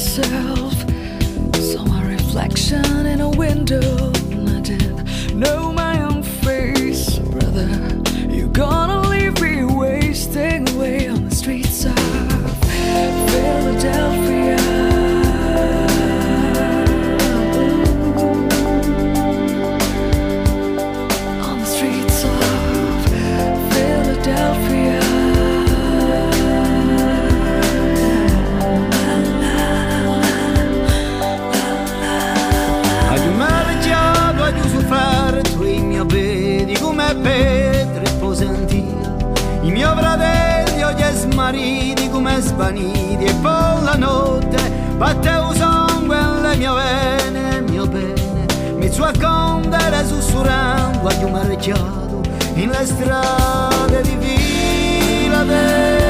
myself. Saw my reflection in a window, and I didn't know my own face. Brother, you're gonna leave me wasting away on the streets of Philadelphia. On the streets of Philadelphia. Vedi come Petro e Posentia, i miei fratelli gli smariti come svaniti, e poi la notte batteo sangue nelle mie vene, mio bene mi sua condere sussurrando a marciato in le strade di Philadelphia.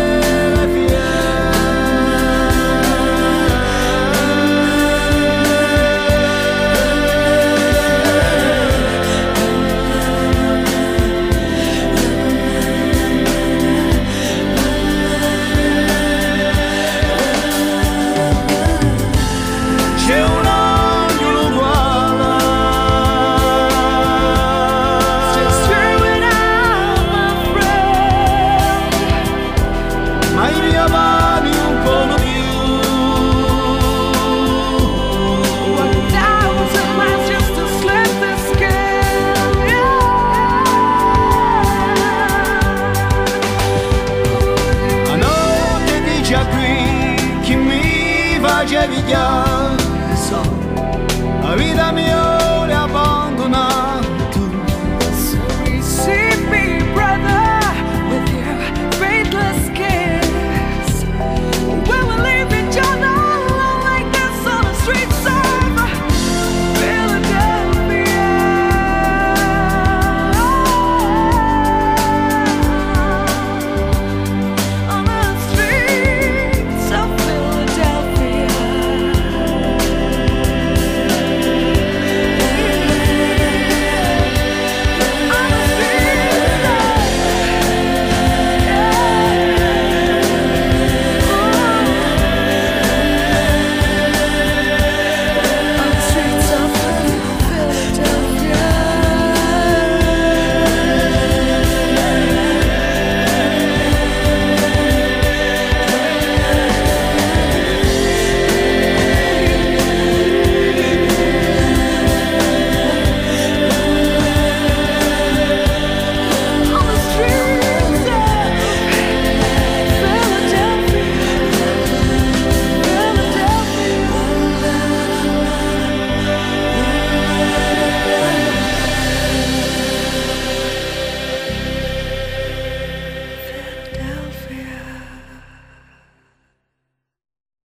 La vita mia ora